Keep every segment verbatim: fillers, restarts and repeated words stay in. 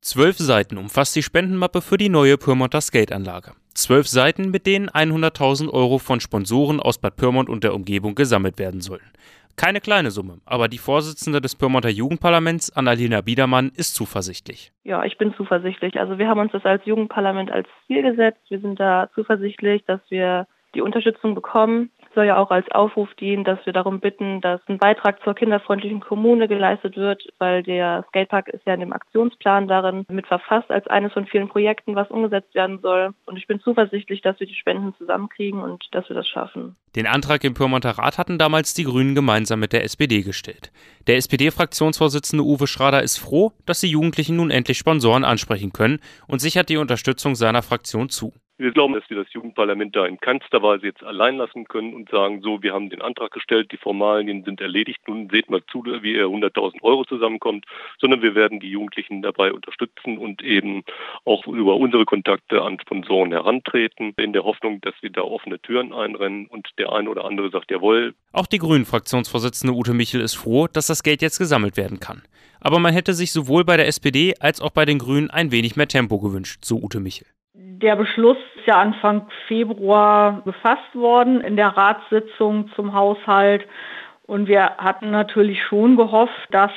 Zwölf Seiten umfasst die Spendenmappe für die neue Pyrmonter Skateanlage. Zwölf Seiten, mit denen hunderttausend Euro von Sponsoren aus Bad Pyrmont und der Umgebung gesammelt werden sollen. Keine kleine Summe, aber die Vorsitzende des Pyrmonter Jugendparlaments, Annalena Biedermann, ist zuversichtlich. Ja, ich bin zuversichtlich. Also wir haben uns das als Jugendparlament als Ziel gesetzt. Wir sind da zuversichtlich, dass wir die Unterstützung bekommen. Es soll ja auch als Aufruf dienen, dass wir darum bitten, dass ein Beitrag zur kinderfreundlichen Kommune geleistet wird, weil der Skatepark ist ja in dem Aktionsplan darin mit verfasst als eines von vielen Projekten, was umgesetzt werden soll. Und ich bin zuversichtlich, dass wir die Spenden zusammenkriegen und dass wir das schaffen. Den Antrag im Pyrmonter Rat hatten damals die Grünen gemeinsam mit der S P D gestellt. Der S P D-Fraktionsvorsitzende Uwe Schrader ist froh, dass die Jugendlichen nun endlich Sponsoren ansprechen können und sichert die Unterstützung seiner Fraktion zu. Wir glauben, dass wir das Jugendparlament da in keinster Weise jetzt allein lassen können und sagen, so, wir haben den Antrag gestellt, die Formalien sind erledigt, nun seht mal zu, wie ihr hunderttausend Euro zusammenkommt, sondern wir werden die Jugendlichen dabei unterstützen und eben auch über unsere Kontakte an Sponsoren herantreten, in der Hoffnung, dass wir da offene Türen einrennen und der eine oder andere sagt, jawohl. Auch die Grünen-Fraktionsvorsitzende Ute Michel ist froh, dass das Geld jetzt gesammelt werden kann. Aber man hätte sich sowohl bei der S P D als auch bei den Grünen ein wenig mehr Tempo gewünscht, so Ute Michel. Der Beschluss ist ja Anfang Februar gefasst worden in der Ratssitzung zum Haushalt. Und wir hatten natürlich schon gehofft, dass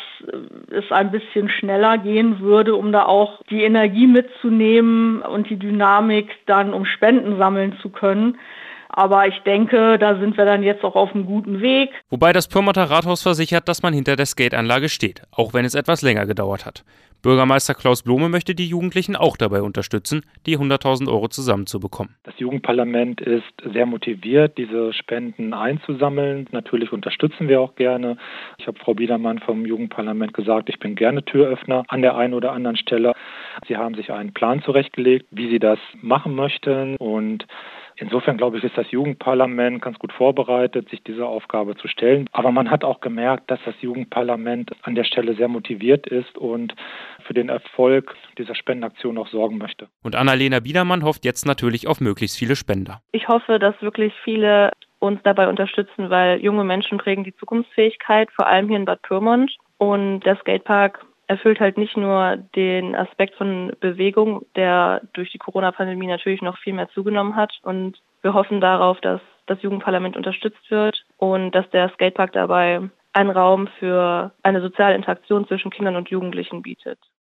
es ein bisschen schneller gehen würde, um da auch die Energie mitzunehmen und die Dynamik dann, um Spenden sammeln zu können. Aber ich denke, da sind wir dann jetzt auch auf einem guten Weg. Wobei das Pyrmonter Rathaus versichert, dass man hinter der Skateanlage steht, auch wenn es etwas länger gedauert hat. Bürgermeister Klaus Blome möchte die Jugendlichen auch dabei unterstützen, die hunderttausend Euro zusammenzubekommen. Das Jugendparlament ist sehr motiviert, diese Spenden einzusammeln. Natürlich unterstützen wir auch gerne. Ich habe Frau Biedermann vom Jugendparlament gesagt, ich bin gerne Türöffner an der einen oder anderen Stelle. Sie haben sich einen Plan zurechtgelegt, wie sie das machen möchten, und insofern, glaube ich, ist das Jugendparlament ganz gut vorbereitet, sich dieser Aufgabe zu stellen. Aber man hat auch gemerkt, dass das Jugendparlament an der Stelle sehr motiviert ist und für den Erfolg dieser Spendenaktion auch sorgen möchte. Und Annalena Biedermann hofft jetzt natürlich auf möglichst viele Spender. Ich hoffe, dass wirklich viele uns dabei unterstützen, weil junge Menschen prägen die Zukunftsfähigkeit, vor allem hier in Bad Pyrmont. Und der Skatepark erfüllt halt nicht nur den Aspekt von Bewegung, der durch die Corona-Pandemie natürlich noch viel mehr zugenommen hat. Und wir hoffen darauf, dass das Jugendparlament unterstützt wird und dass der Skatepark dabei einen Raum für eine soziale Interaktion zwischen Kindern und Jugendlichen bietet.